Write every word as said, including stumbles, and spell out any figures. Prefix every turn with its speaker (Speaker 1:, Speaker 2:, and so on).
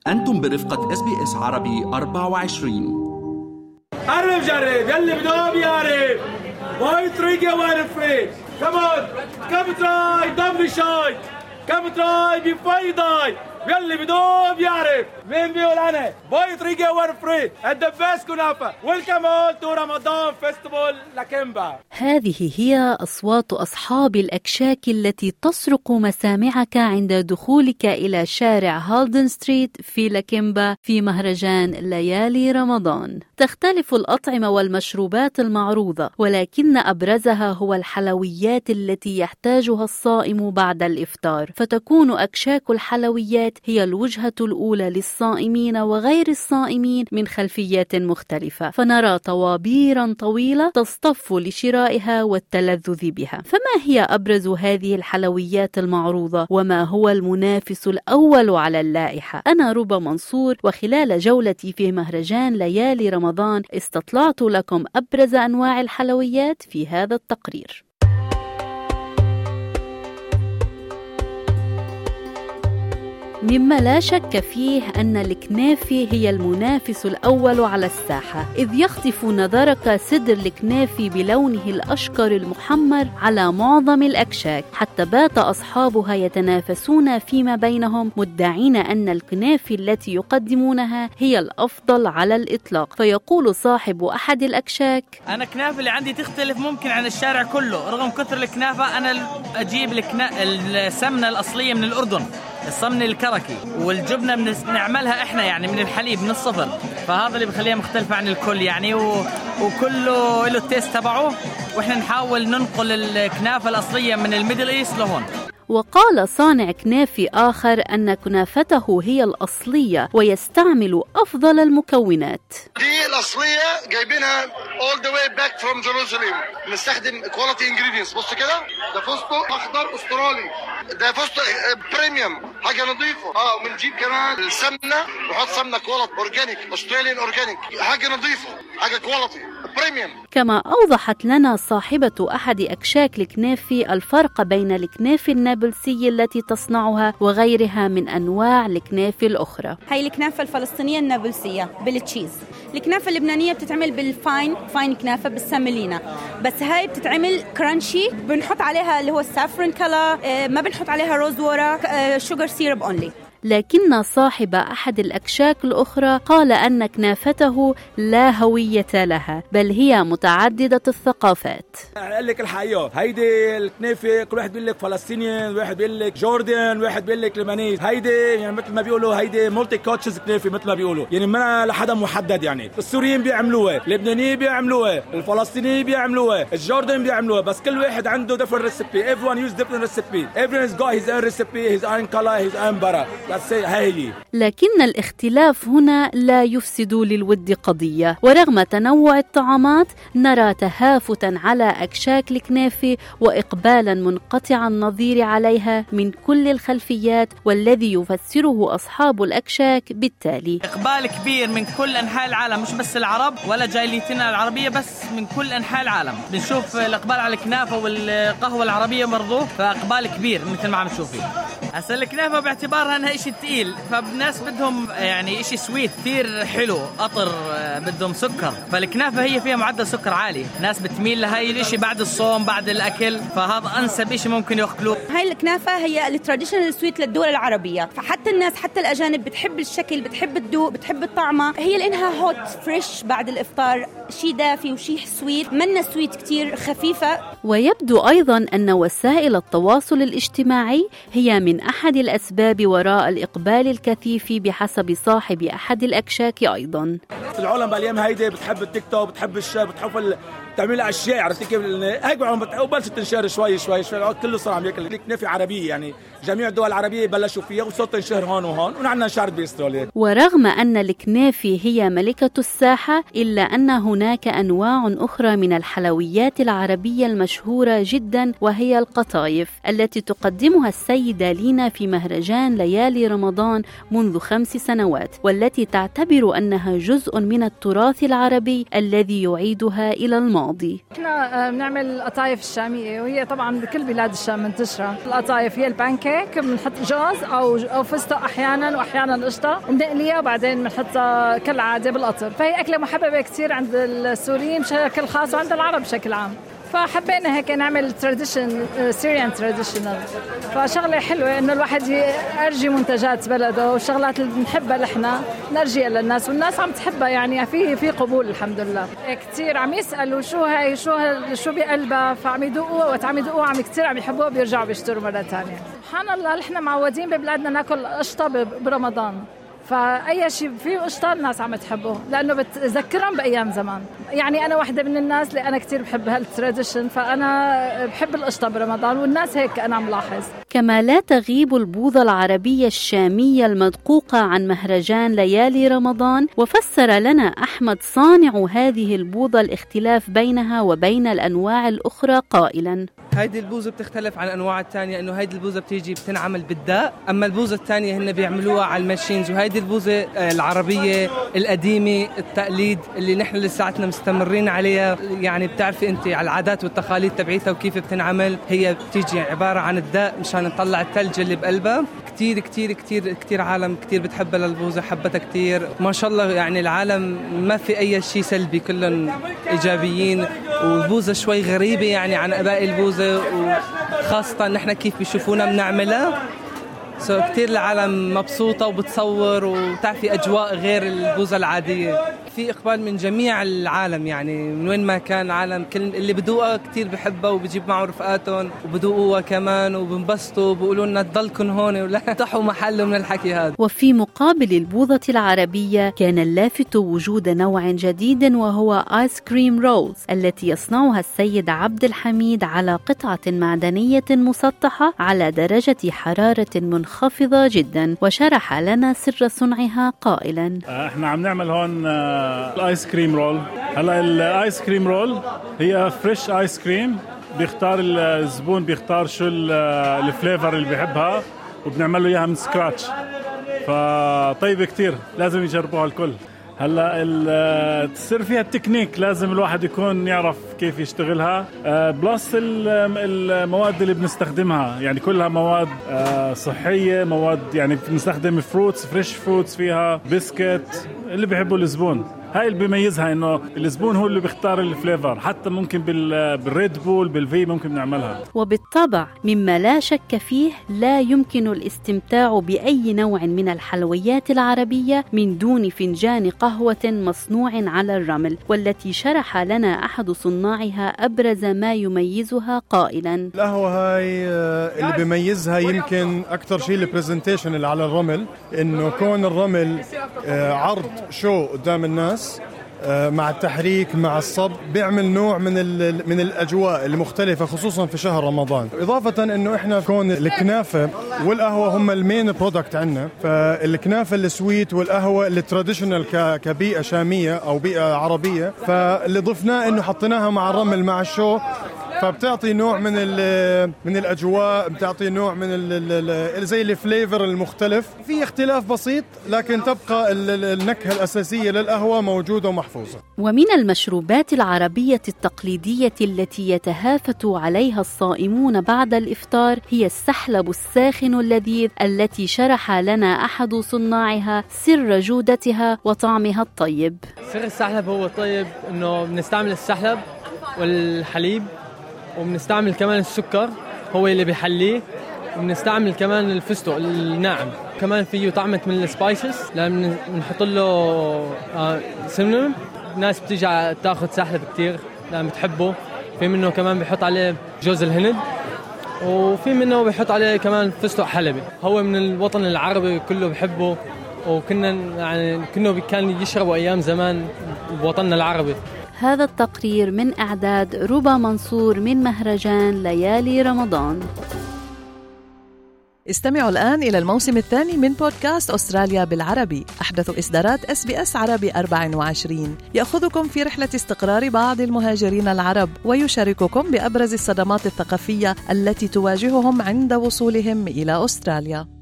Speaker 1: أنتم برفقة إس بي إس عربي أربعة وعشرين.
Speaker 2: عرف جرب يلي بدهم يعرف. واي طريقة وين فري. كمان كم تراي دم شاي. كم تراي بفايداي. يلي بدهم يعرف. مين بيقول أنا باي طريقة وين فري. the best كنافة. welcome all to رمضان فيستيفال لاكيمبا.
Speaker 3: هذه هي أصوات أصحاب الأكشاك التي تصرق مسامعك عند دخولك إلى شارع هالدن ستريت في لاكيمبا في مهرجان ليالي رمضان. تختلف الأطعمة والمشروبات المعروضة، ولكن أبرزها هو الحلويات التي يحتاجها الصائم بعد الإفطار، فتكون أكشاك الحلويات هي الوجهة الأولى للصائمين وغير الصائمين من خلفيات مختلفة، فنرى طوابيرا طويلة تصطف لشرائها والتلذذ بها. فما هي أبرز هذه الحلويات المعروضة، وما هو المنافس الأول على اللائحة؟ أنا ربى منصور، وخلال جولتي في مهرجان ليالي رمضان استطلعت لكم أبرز أنواع الحلويات في هذا التقرير. مما لا شك فيه أن الكنافة هي المنافس الأول على الساحة، إذ يخطف نظرك صدر الكنافة بلونه الأشقر المحمر على معظم الأكشاك، حتى بات أصحابها يتنافسون فيما بينهم مدعين أن الكنافة التي يقدمونها هي الأفضل على الإطلاق. فيقول صاحب أحد الأكشاك:
Speaker 4: أنا الكنافة اللي عندي تختلف ممكن عن الشارع كله، رغم كثر الكنافة أنا أجيب الكنا... السمنة الأصلية من الأردن، السمنة الكركي، والجبنة من نعملها إحنا يعني من الحليب من الصفر، فهذا اللي بخليها مختلفة عن الكل يعني، و... وكله له التيست تبعه، وإحنا نحاول ننقل الكنافة الأصلية من الميدل إيست لهون.
Speaker 3: وقال صانع كنافة آخر أن كنافته هي الأصلية ويستعمل أفضل المكونات.
Speaker 5: دي الأصلية جايبينها all the way back from Jerusalem. بنستخدم quality ingredients. بص كده، ده فستق أخضر أسترالي، ده فستق بريميوم حاجة نظيفة. اه وبنجيب كمان السمنة، نحط سمنة كواليتي أورجانيك أستراليان أورجانيك، حاجة نظيفة حاجة كواليتي بريميوم.
Speaker 3: كما أوضحت لنا صاحبة أحد أكشاك الكنافة الفرق بين الكنافة النابلسية التي تصنعها وغيرها من أنواع الكنافة الأخرى.
Speaker 6: هاي الكنافة الفلسطينية النابلسية بالتشيز. الكنافة اللبنانية بتتعمل بالفاين فاين كنافة بالساملينا، بس هاي بتتعمل كرانشي، بنحط عليها اللي هو السافرن كلا، ما بنحط عليها روز وورا، شوجر سيرب أونلي.
Speaker 3: لكن صاحب أحد الأكشاك الأخرى قال أن كنافته لا هوية لها، بل هي متعددة الثقافات.
Speaker 2: أقول لك الحقيقة، هيدي الكنافة كل واحد بيقول لك فلسطينيين، واحد بيقول لك جوردن، واحد بيقول لك لبنانيز. هيدي يعني مثل ما بيقولوا هيدي مولتي كوتشز كنافة مثل ما بيقولوا، يعني ما لحدا محدد. يعني السوريين بيعملوها، اللبنانيين بيعملوها، الفلسطينيين بيعملوها، الجوردن بيعملوها، بس كل واحد عنده different recipe. Everyone use different recipe. Everyone has got his own recipe, his own color, his own butter.
Speaker 3: لكن الاختلاف هنا لا يفسد للود قضية، ورغم تنوع الطعامات نرى تهافتا على أكشاك الكنافة وإقبالا منقطع النظير عليها من كل الخلفيات، والذي يفسره أصحاب الأكشاك بالتالي:
Speaker 4: إقبال كبير من كل أنحاء العالم، مش بس العرب ولا جايليتنا العربية، بس من كل أنحاء العالم بنشوف الإقبال على الكنافة والقهوة العربية برضو، فإقبال كبير مثل ما عم نشوفه. هسا الكنافة باعتبارها أنها إشي تقيل، فالناس بدهم يعني إشي سويت كثير حلو، قطر، بدهم سكر، فالكنافة هي فيها معدل سكر عالي، ناس بتميل لهاي الإشي بعد الصوم بعد الأكل، فهذا أنسب إشي ممكن يأكلوه.
Speaker 6: هاي الكنافة هي التراديشنال سويت للدول العربية، فحتى الناس حتى الأجانب بتحب الشكل، بتحب الذوق، بتحب الطعمة. هي لأنها هوت فريش بعد الإفطار، شي دافي وشي سويت، منا سويت كتير خفيفة.
Speaker 3: ويبدو أيضا أن وسائل التواصل الاجتماعي هي من أحد الأسباب وراء الإقبال الكثيف بحسب صاحب أحد الأكشاك أيضا.
Speaker 2: العالم بالأيام هيدي بتحب التيك توك، بتحب الشاب، بتحب تعمل اشياء، عرفتي كيف؟ هيك بلشت تنشهر شوي شوي شوي، كله صار عم ياكل كنافه عربيه، يعني جميع الدول العربيه بلشوا فيها وصارت تنشهر هون وهون، ونحن انشهرت باستراليا.
Speaker 3: ورغم ان الكنافه هي ملكه الساحه، الا ان هناك انواع اخرى من الحلويات العربيه المشهوره جدا، وهي القطايف التي تقدمها السيده لينا في مهرجان ليالي رمضان منذ خمس سنوات، والتي تعتبر انها جزء من التراث العربي الذي يعيدها الى الماضي.
Speaker 7: احنا بنعمل القطايف الشامية، وهي طبعا بكل بلاد الشام منتشرة. القطايف هي البانكيك هيك بنحط جوز أو أو فستق أحياناً وأحياناً قشطة بنقليها وبعدين بنحطها كالعادة بالقطر. فهي أكلة محببة كتير عند السوريين بشكل خاص وعند العرب بشكل عام. فحبينا هيك نعمل تراديشن سيريان تراديشنال. فشغله حلوه انه الواحد يرجي منتجات بلده والشغلات اللي بنحبها نحن نرجيها للناس والناس عم تحبها. يعني في في قبول الحمد لله. كثير عم يسالوا شو هاي شو شو بقلبها فعم يدوقوا وقت عم يدوقوا عم كثير عم يحبوها بيرجعوا بيشتروا مره ثانيه. سبحان الله نحن معودين ببلادنا ناكل قشطه برمضان. فأي شيء فيه قشطة الناس عم تحبه لأنه بتذكرهم بأيام زمان. يعني أنا واحدة من الناس اللي أنا كتير بحب هالتراديشن فأنا بحب القشطة برمضان والناس هيك أنا ملاحظ.
Speaker 3: كما لا تغيب البوظة العربية الشامية المدقوقة عن مهرجان ليالي رمضان. وفسر لنا أحمد صانع هذه البوظة الاختلاف بينها وبين الأنواع الأخرى قائلا:
Speaker 8: هيدي البوزة بتختلف عن الأنواع الثانية إنه هيدي البوزة بتيجي بتنعمل بالداء، أما البوزة الثانية هن بيعملوها على الماشينز. وهيدي البوزة العربية القديمة التقليد اللي نحن لساتنا مستمرين عليها. يعني بتعرفي أنت على العادات والتقاليد تبعيتها وكيف بتنعمل. هي بتيجي عبارة عن الداء مشان نطلع الثلج اللي بقلبها. كتير كتير كتير كتير عالم كتير بتحبها للبوزة، حبتها كتير ما شاء الله. يعني العالم ما في أي شيء سلبي، كلهم إيجابيين. والبوزة شوي غريبة يعني عن باقي البوزة، وخاصة نحن كيف بيشوفونا بنعملها. سو كتير العالم مبسوطة وبتصور وتعرفي أجواء غير البوزة العادية. في إقبال من جميع العالم، يعني من وين ما كان عالم كل اللي بدوقها كتير بحبها وبجيب معه رفقاتهم وبدوقوها كمان وبنبسطوا وبقولوا لنا تضلكن هون ولا تحوا محل من الحكي هذا.
Speaker 3: وفي مقابل البوظة العربية كان اللافت وجود نوع جديد وهو آيس كريم رولز التي يصنعها السيد عبد الحميد على قطعة معدنية مسطحة على درجة حرارة منخفضة جدا. وشرح لنا سر صنعها قائلا:
Speaker 9: احنا عم نعمل هون الايس كريم رول. هلا الايس كريم رول هي فريش ايس كريم، بيختار الزبون بيختار شو الفليفر اللي بيحبها وبنعمل له اياها من سكراتش. فطيبه كتير، لازم يجربوها الكل. هلا تصير فيها التكنيك، لازم الواحد يكون يعرف كيف يشتغلها. بلس المواد اللي بنستخدمها يعني كلها مواد صحية، مواد يعني بنستخدم فروتس فريش فروتس فيها، بسكت اللي بيحبوا الزبون. هاي اللي بيميزها انه الزبون هو اللي بيختار الفليفر. حتى ممكن بالريد بول بالفي ممكن نعملها.
Speaker 3: وبالطبع مما لا شك فيه لا يمكن الاستمتاع بأي نوع من الحلويات العربية من دون فنجان قهوة مصنوع على الرمل، والتي شرح لنا أحد صناعها أبرز ما يميزها قائلا:
Speaker 10: القهوة هاي اللي بيميزها يمكن أكتر شيء البرزنتيشن اللي على الرمل، إنه كون الرمل عرض شو قدام الناس مع التحريك مع الصب بيعمل نوع من من الاجواء المختلفه خصوصا في شهر رمضان. اضافه انه احنا كون الكنافه والقهوه هم المين برودكت عندنا، فالكنافه السويت والقهوه التراديشنال كبيئه شاميه او بيئه عربيه، فاللي ضفناه انه حطيناها مع الرمل مع الشو، فبتعطي نوع من من الاجواء، بتعطي نوع من ال زي الفليفر المختلف. في اختلاف بسيط لكن تبقى النكهه الاساسيه للقهوه موجوده ومحفوظه.
Speaker 3: ومن المشروبات العربيه التقليديه التي يتهافت عليها الصائمون بعد الافطار هي السحلب الساخن اللذيذ، التي شرح لنا احد صناعها سر جودتها وطعمها الطيب.
Speaker 11: سر السحلب هو طيب انه بنستعمل السحلب والحليب، وبنستعمل كمان السكر هو اللي بيحليه، وبنستعمل كمان الفستق الناعم. كمان فيه طعمة من السبايسز لأن بنحط له آه سمنم. الناس بتيجي تاخذ سحلب كتير لأن بتحبه. في منه كمان بيحط عليه جوز الهند، وفي منه بيحط عليه كمان فستق حلبي. هو من الوطن العربي كله بحبه، وكنا يعني كنا كان يشربوا أيام زمان بوطننا العربي.
Speaker 3: هذا التقرير من إعداد ربا منصور من مهرجان ليالي رمضان.
Speaker 12: استمعوا الآن إلى الموسم الثاني من بودكاست أستراليا بالعربي، أحدث إصدارات إس بي إس عربي أربعة وعشرين، يأخذكم في رحلة استقرار بعض المهاجرين العرب ويشارككم بأبرز الصدمات الثقافية التي تواجههم عند وصولهم إلى أستراليا.